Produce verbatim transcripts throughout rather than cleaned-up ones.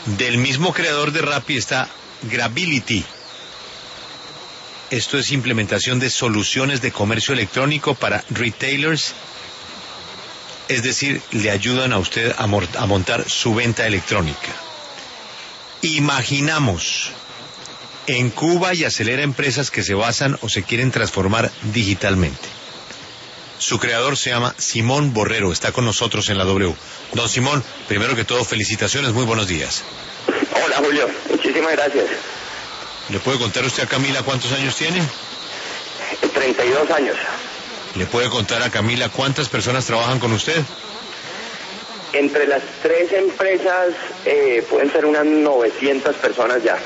Del mismo creador de Rappi está Grability. Esto es implementación de soluciones de comercio electrónico para retailers. Es decir, le ayudan a usted a, mor- a montar su venta electrónica. Imaginamos en Cuba y acelera empresas que se basan o se quieren transformar digitalmente. Su creador se llama Simón Borrero, está con nosotros en la W. Don Simón, primero que todo, felicitaciones, muy buenos días. Hola Julio, muchísimas gracias. ¿Le puede contar usted a Camila cuántos años tiene? treinta y dos años. ¿Le puede contar a Camila cuántas personas trabajan con usted? Entre las tres empresas eh, pueden ser unas novecientas personas ya.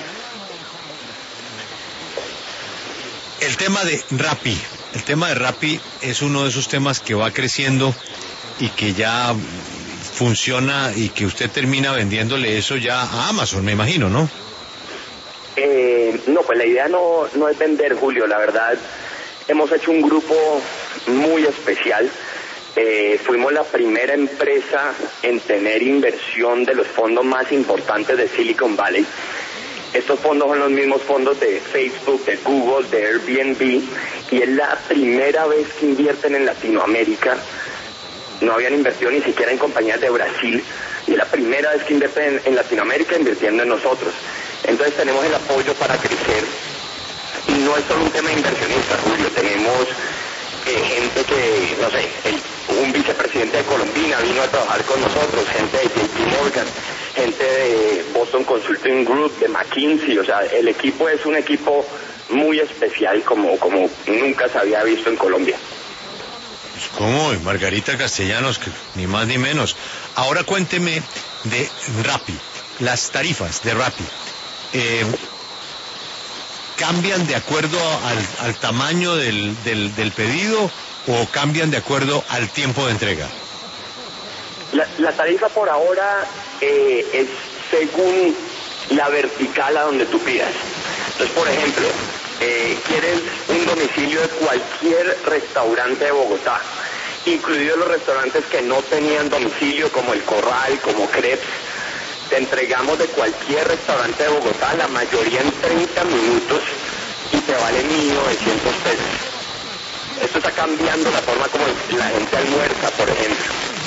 El tema de Rappi, el tema de Rappi es uno de esos temas que va creciendo y que ya funciona y que usted termina vendiéndole eso ya a Amazon, me imagino, ¿no? Eh, no, pues la idea no, no es vender, Julio, la verdad. Hemos hecho un grupo muy especial. Eh, fuimos la primera empresa en tener inversión de los fondos más importantes de Silicon Valley. Estos fondos son los mismos fondos de Facebook, de Google, de Airbnb, y es la primera vez que invierten en Latinoamérica. No habían invertido ni siquiera en compañías de Brasil, y es la primera vez que invierten en, en Latinoamérica invirtiendo en nosotros. Entonces tenemos el apoyo para crecer, y no es solo un tema de inversionistas, Julio. Tenemos eh, gente que, no sé, el, un vicepresidente de Colombina vino a trabajar con nosotros, gente de J P Morgan, gente de Boston Consulting Group, de McKinsey. O sea, el equipo es un equipo muy especial, como, como nunca se había visto en Colombia. Pues cómo, Margarita Castellanos, que ni más ni menos. Ahora cuénteme de Rappi, las tarifas de Rappi. Eh, ¿Cambian de acuerdo al, al tamaño del, del, del pedido o cambian de acuerdo al tiempo de entrega? La, la tarifa por ahora eh, es según la vertical a donde tú pidas. Entonces, por ejemplo, eh, quieres un domicilio de cualquier restaurante de Bogotá, incluidos los restaurantes que no tenían domicilio, como El Corral, como Crepes. Te entregamos de cualquier restaurante de Bogotá, la mayoría en treinta minutos, y te vale mil novecientos pesos. Esto está cambiando la forma como la gente almuerza, por ejemplo.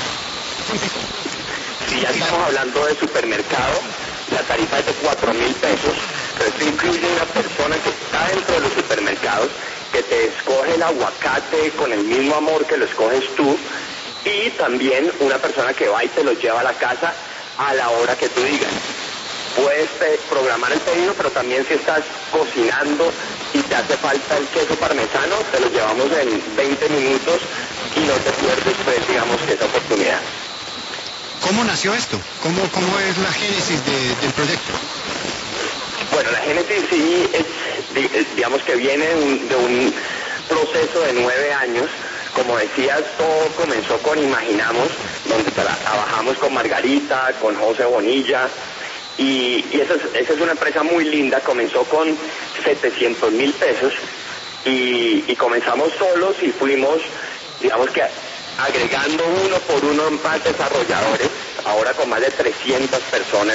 Si ya estamos hablando de supermercado, la tarifa es de cuatro mil pesos, pero esto incluye una persona que está dentro de los supermercados, que te escoge el aguacate con el mismo amor que lo escoges tú, y también una persona que va y te lo lleva a la casa a la hora que tú digas. Puedes programar el pedido, pero también si estás cocinando y te hace falta el queso parmesano, te lo llevamos en veinte minutos y no te pierdes, pues, digamos, que esa oportunidad. ¿Cómo nació esto? ¿Cómo, cómo es la génesis de, del proyecto? Bueno, la génesis sí es, digamos que viene de un, de un proceso de nueve años. Como decías, todo comenzó con Imaginamos, donde tra trabajamos con Margarita, con José Bonilla, y, y esa, es, esa es una empresa muy linda. Comenzó con setecientos mil pesos, y, y comenzamos solos y fuimos, digamos que agregando uno por uno más desarrolladores, ahora con más de trescientas personas,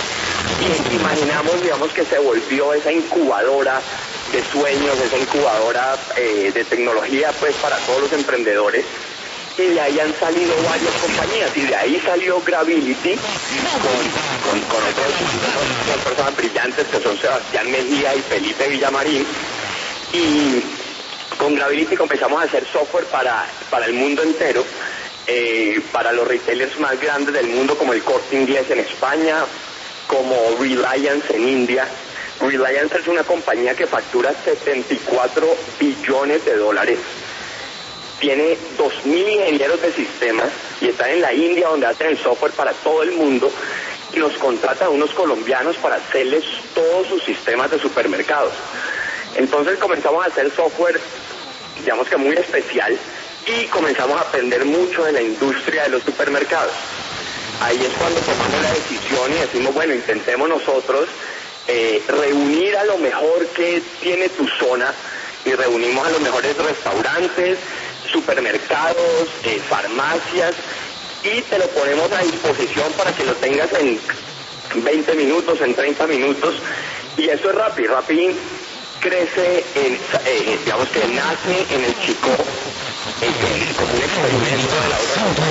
y Imaginamos, digamos que se volvió esa incubadora de sueños, esa incubadora eh, de tecnología, pues, para todos los emprendedores, y de ahí han salido varias compañías, y de ahí salió Grability con, con, con otros, otras personas brillantes que son Sebastián Mejía y Felipe Villamarín, y con Grability comenzamos a hacer software para, para el mundo entero, eh, para los retailers más grandes del mundo, como el Corte Inglés en España, como Reliance en India. Reliance es una compañía que factura setenta y cuatro billones de dólares. Tiene dos mil ingenieros de sistemas y están en la India, donde hacen el software para todo el mundo, y nos contratan a unos colombianos para hacerles todos sus sistemas de supermercados. Entonces comenzamos a hacer software, digamos que muy especial, y comenzamos a aprender mucho de la industria de los supermercados. Ahí es cuando tomamos la decisión y decimos, bueno, intentemos nosotros eh, reunir a lo mejor que tiene tu zona, y reunimos a los mejores restaurantes, supermercados, eh, farmacias, y te lo ponemos a disposición para que lo tengas en veinte minutos, en treinta minutos, y eso es Rappi. Rappi crece, en, eh, digamos que nace en el Chicó, eh, como un experimento de la obra.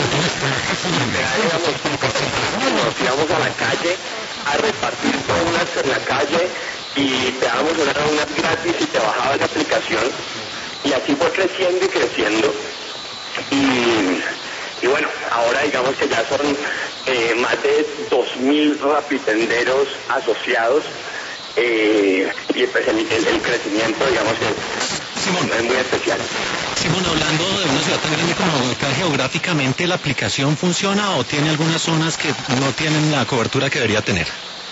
Nos íbamos a la calle a repartir donas en la calle y te dábamos una dona gratis y te bajabas la aplicación, y así fue creciendo y creciendo. Y, y bueno, ahora digamos que ya son eh, más de dos mil rapitenderos asociados, eh, y pues el, el, el crecimiento digamos que Simón, es muy especial. Simón, hablando de una ciudad tan grande como Bogotá, geográficamente ¿la aplicación funciona o tiene algunas zonas que no tienen la cobertura que debería tener?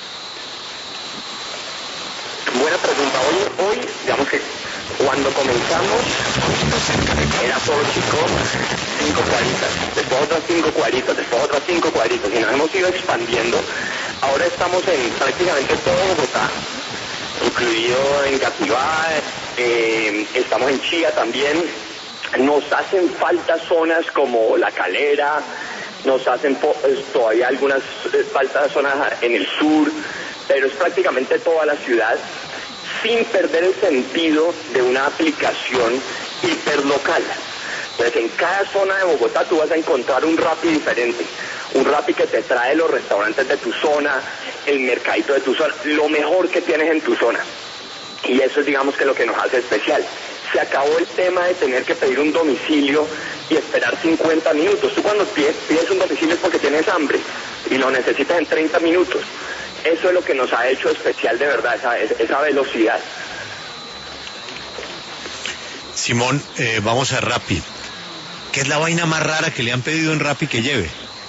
Buena pregunta. Hoy, hoy digamos que cuando comenzamos era todo chico, cinco cuadritas, después otras cinco cuadritas, después otras cinco cuadritas, y nos hemos ido expandiendo. Ahora estamos en prácticamente todo Bogotá, incluido en Gativá, eh, estamos en Chía también. Nos hacen falta zonas como La Calera, nos hacen po- todavía algunas eh, faltas zonas en el sur, pero es prácticamente toda la ciudad, sin perder el sentido de una aplicación hiperlocal. Entonces, en cada zona de Bogotá tú vas a encontrar un Rappi diferente, un Rappi que te trae los restaurantes de tu zona, el mercadito de tu zona, lo mejor que tienes en tu zona. Y eso es, digamos, que lo que nos hace especial. Se acabó el tema de tener que pedir un domicilio y esperar cincuenta minutos. Tú cuando pides, pides un domicilio es porque tienes hambre y lo necesitas en treinta minutos. Eso es lo que nos ha hecho especial, de verdad, esa, esa velocidad. Simón, eh, vamos a Rappi. ¿Qué es la vaina más rara que le han pedido en Rappi que lleve?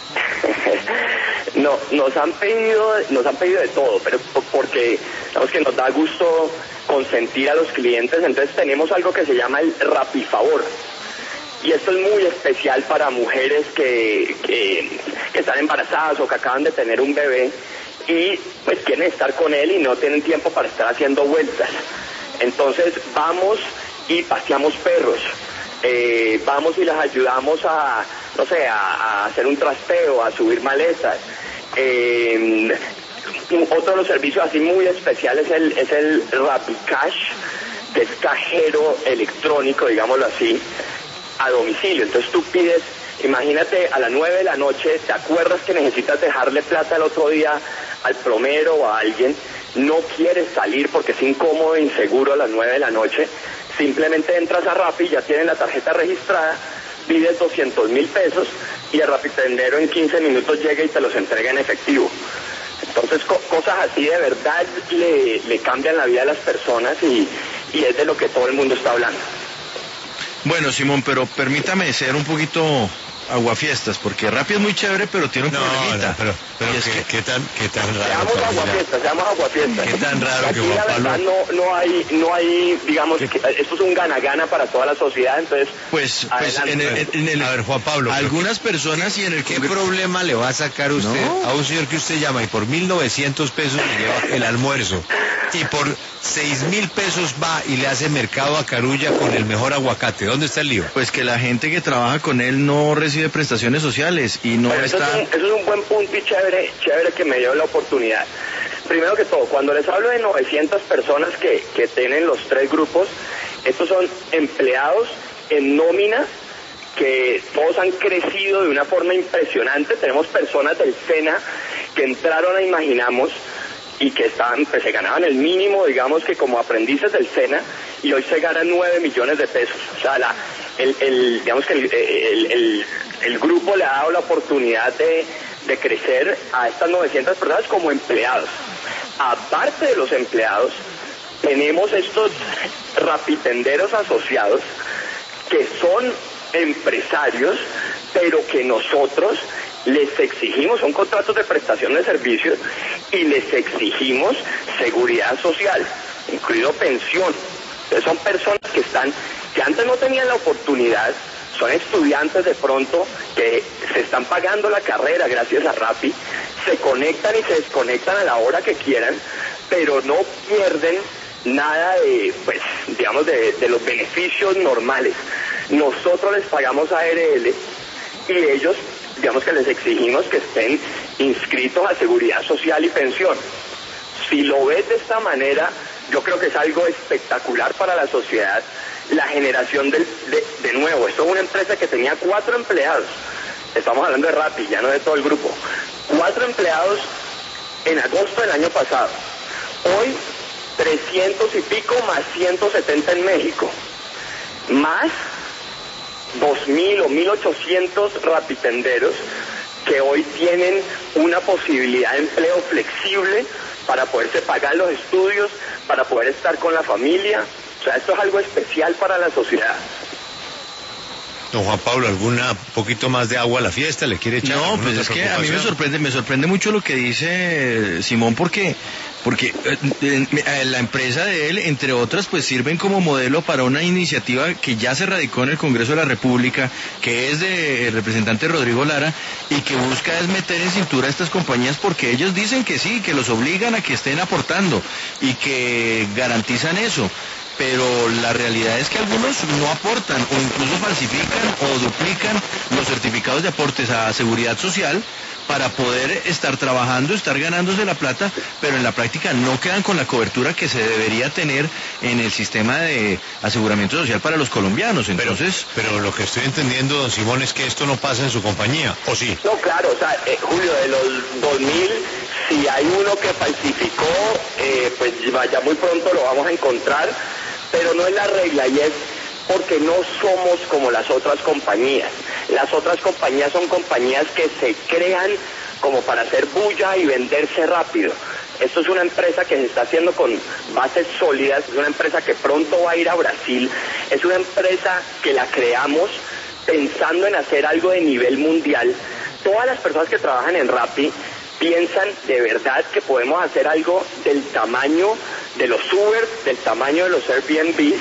No, nos han pedido, nos han pedido de todo, pero porque sabemos que nos da gusto consentir a los clientes. Entonces tenemos algo que se llama el Rappi Favor, y esto es muy especial para mujeres que, que, que están embarazadas o que acaban de tener un bebé y pues quieren estar con él y no tienen tiempo para estar haciendo vueltas. Entonces vamos y paseamos perros. Eh, vamos y las ayudamos a, no sé, a, a hacer un trasteo, a subir maletas. Eh, otro de los servicios así muy especiales es el, es el Rappi Cash, que es cajero electrónico, digámoslo así, a domicilio. Entonces tú pides, imagínate, a las nueve de la noche, te acuerdas que necesitas dejarle plata el otro día al plomero o a alguien, no quieres salir porque es incómodo e inseguro a las nueve de la noche, simplemente entras a Rappi, ya tienes la tarjeta registrada, pides doscientos mil pesos y el rapitendero en quince minutos llega y te los entrega en efectivo. Entonces co- cosas así de verdad le, le cambian la vida a las personas y, y es de lo que todo el mundo está hablando. Bueno, Simón, pero permítame ser un poquito aguafiestas, porque Rappi es muy chévere, pero tiene un No, problemita. no, pero, pero Y es ¿qué, que- qué tan, qué tan raro. Seamos Camila? aguafiestas, seamos aguafiestas. Qué tan raro Aquí que Juan la Pablo- verdad no, no hay, no hay, digamos, que esto es un gana-gana para toda la sociedad, entonces... Pues, pues en adelante. el, en el- A ver, Juan Pablo, algunas personas y en el ¿qué Congreso- problema le va a sacar usted No. a un señor que usted llama y por mil novecientos pesos le lleva el almuerzo y por seis mil pesos va y le hace mercado a Carulla con el mejor aguacate? ¿Dónde está el lío? Pues que la gente que trabaja con él no recibe prestaciones sociales y no Bueno, eso, está... es un, eso es un buen punto y chévere, chévere que me dio la oportunidad. Primero que todo, cuando les hablo de novecientas personas que, que tienen los tres grupos, estos son empleados en nómina que todos han crecido de una forma impresionante. Tenemos personas del SENA que entraron a Imaginamos y que estaban, pues se ganaban el mínimo, digamos que como aprendices del SENA, y hoy se ganan nueve millones de pesos. O sea, la, el, el, digamos que el, el, el, el grupo le ha dado la oportunidad de, de crecer a estas novecientas personas como empleados. Aparte de los empleados, tenemos estos rapitenderos asociados que son empresarios, pero que nosotros les exigimos, son contratos de prestación de servicios, y les exigimos seguridad social, incluido pensión. Entonces son personas que están, que antes no tenían la oportunidad, son estudiantes de pronto que se están pagando la carrera gracias a Rappi, se conectan y se desconectan a la hora que quieran, pero no pierden nada de, pues, digamos, de, de los beneficios normales. Nosotros les pagamos A R L y ellos, digamos que les exigimos que estén inscritos a seguridad social y pensión. Si lo ves de esta manera, yo creo que es algo espectacular para la sociedad, la generación del, de, de nuevo. Esto es una empresa que tenía cuatro empleados, estamos hablando de Rappi, ya no de todo el grupo, cuatro empleados en agosto del año pasado, hoy trescientos y pico más ciento setenta en México, más dos mil o mil ochocientos rapitenderos que hoy tienen una posibilidad de empleo flexible para poderse pagar los estudios, para poder estar con la familia. O sea, esto es algo especial para la sociedad. Don Juan Pablo, ¿alguna poquito más de agua a la fiesta? ¿Le quiere echar? No, pues es que a mí me sorprende, me sorprende mucho lo que dice Simón, porque porque eh, la empresa de él, entre otras, pues sirven como modelo para una iniciativa que ya se radicó en el Congreso de la República, que es del representante Rodrigo Lara, y que busca es meter en cintura a estas compañías, porque ellos dicen que sí, que los obligan a que estén aportando y que garantizan eso. Pero la realidad es que algunos no aportan o incluso falsifican o duplican los certificados de aportes a seguridad social para poder estar trabajando, estar ganándose la plata, pero en la práctica no quedan con la cobertura que se debería tener en el sistema de aseguramiento social para los colombianos. Entonces, pero, pero lo que estoy entendiendo, don Simón, es que esto no pasa en su compañía, ¿o sí? No, claro, o sea, eh, Julio, de los dos mil, si hay uno que falsificó, eh, pues ya muy pronto lo vamos a encontrar, pero no es la regla, y es porque no somos como las otras compañías. Las otras compañías son compañías que se crean como para hacer bulla y venderse rápido. Esto es una empresa que se está haciendo con bases sólidas, es una empresa que pronto va a ir a Brasil, es una empresa que la creamos pensando en hacer algo de nivel mundial. Todas las personas que trabajan en Rappi piensan de verdad que podemos hacer algo del tamaño de los Uber, del tamaño de los Airbnb,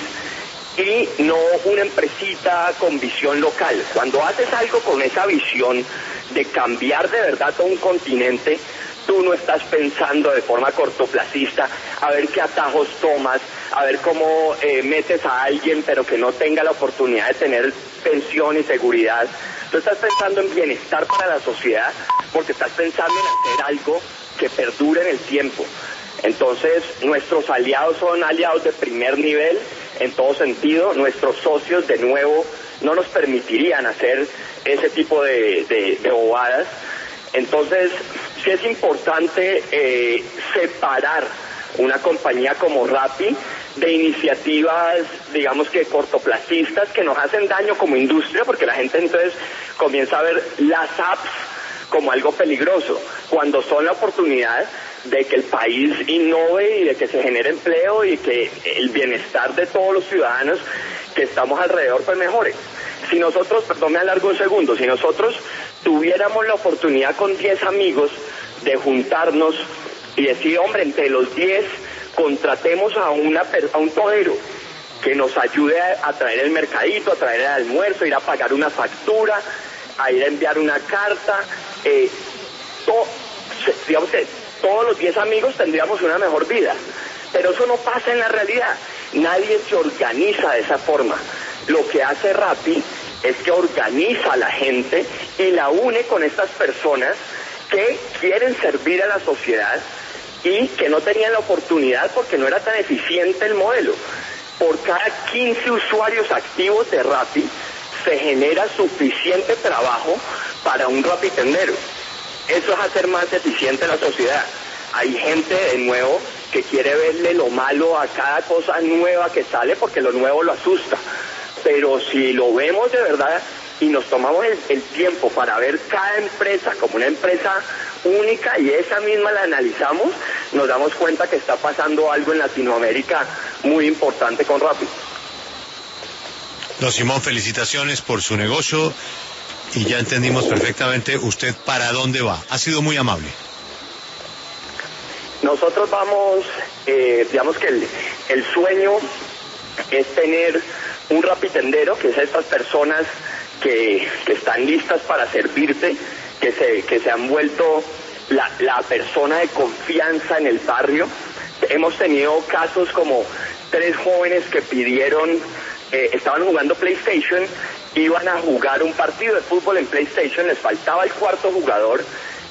y no una empresita con visión local. Cuando haces algo con esa visión de cambiar de verdad todo un continente, tú no estás pensando de forma cortoplacista a ver qué atajos tomas, a ver cómo eh, metes a alguien pero que no tenga la oportunidad de tener pensión y seguridad. Tú estás pensando en bienestar para la sociedad porque estás pensando en hacer algo que perdure en el tiempo. Entonces, nuestros aliados son aliados de primer nivel en todo sentido. Nuestros socios, de nuevo, no nos permitirían hacer ese tipo de, de, de bobadas. Entonces, sí es importante eh, separar una compañía como Rappi de iniciativas, digamos que cortoplacistas, que nos hacen daño como industria, porque la gente entonces comienza a ver las apps como algo peligroso, cuando son la oportunidad de que el país innove y de que se genere empleo y que el bienestar de todos los ciudadanos que estamos alrededor pues mejore. Si nosotros, perdón, me alargo un segundo, si nosotros tuviéramos la oportunidad con diez amigos de juntarnos y decir, hombre, entre los diez contratemos a, una, a un todero que nos ayude a, a traer el mercadito, a traer el almuerzo, ir a pagar una factura, a ir a enviar una carta, eh, to, digamos que todos los diez amigos tendríamos una mejor vida, pero eso no pasa en la realidad. Nadie se organiza de esa forma. Lo que hace Rappi es que organiza a la gente y la une con estas personas que quieren servir a la sociedad y que no tenían la oportunidad porque no era tan eficiente el modelo. Por cada quince usuarios activos de Rappi se genera suficiente trabajo para un rapitendero. Eso es hacer más eficiente la sociedad. Hay gente, de nuevo, que quiere verle lo malo a cada cosa nueva que sale porque lo nuevo lo asusta. Pero si lo vemos de verdad y nos tomamos el, el tiempo para ver cada empresa como una empresa única y esa misma la analizamos, nos damos cuenta que está pasando algo en Latinoamérica muy importante con Rappi. Don Simón, felicitaciones por su negocio y ya entendimos perfectamente usted para dónde va. Ha sido muy amable. Nosotros vamos, eh, digamos que el, el sueño es tener un rapitendero, que es estas personas que, que están listas para servirte, que se, que se han vuelto la, la persona de confianza en el barrio. Hemos tenido casos como tres jóvenes que pidieron, eh, estaban jugando PlayStation, iban a jugar un partido de fútbol en PlayStation, les faltaba el cuarto jugador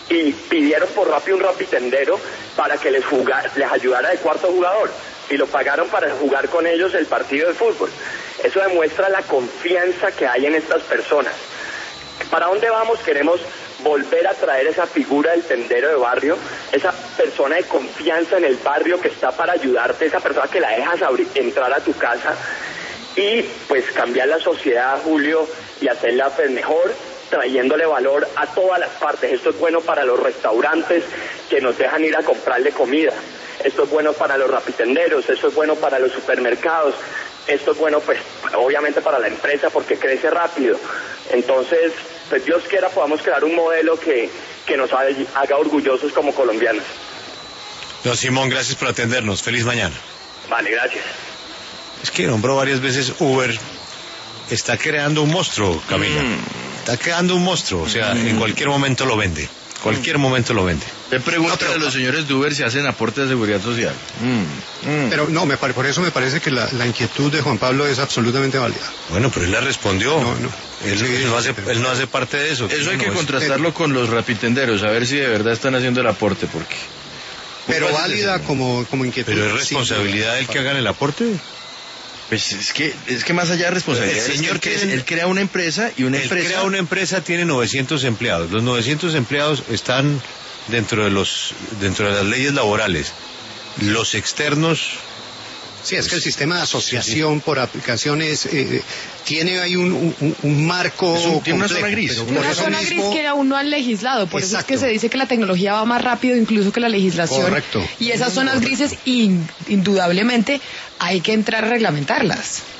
y pidieron por Rappi un rapitendero para que les, jugara, les ayudara de cuarto jugador y lo pagaron para jugar con ellos el partido de fútbol. Eso demuestra la confianza que hay en estas personas. ¿Para dónde vamos? Queremos volver a traer esa figura del tendero de barrio, esa persona de confianza en el barrio que está para ayudarte, esa persona que la dejas abrir, entrar a tu casa y pues cambiar la sociedad, Julio, y hacerla pues mejor, trayéndole valor a todas las partes. Esto es bueno para los restaurantes que nos dejan ir a comprarle comida, esto es bueno para los rapitenderos, esto es bueno para los supermercados, esto es bueno pues obviamente para la empresa porque crece rápido. Entonces, pues Dios quiera podamos crear un modelo que, que nos haga orgullosos como colombianos. Don Simón, gracias por atendernos. Feliz mañana. Vale, gracias. Es que nombró varias veces Uber. Está creando un monstruo, Camila. Mm. Está creando un monstruo. O sea, mm. en cualquier momento lo vende. Cualquier momento lo vende. Le pregunto no, a los señores de Uber si hacen aporte de seguridad social. Mm, mm. Pero no, me pare, por eso me parece que la, la inquietud de Juan Pablo es absolutamente válida. Bueno, pero él la respondió. No, no. Él, sí, él, no, hace, pero... él no hace parte de eso. Eso hay no, que es... contrastarlo con los rapitenderos, a ver si de verdad están haciendo el aporte, porque... Pero válida como, como inquietud. Pero es responsabilidad del sí, que hagan el aporte. Pues es que es que más allá de responsabilidad, el señor que él crea una empresa y una él empresa crea una empresa tiene novecientos empleados. Los novecientos empleados están dentro de los dentro de las leyes laborales. Los externos. Sí, es que el sistema de asociación sí. por aplicaciones eh, tiene ahí un, un, un marco. Un, tiene una zona gris. Una zona mismo... gris que aún no han legislado. Por Exacto. Eso es que se dice que la tecnología va más rápido incluso que la legislación. Correcto. Y esas zonas grises, in, indudablemente, hay que entrar a reglamentarlas.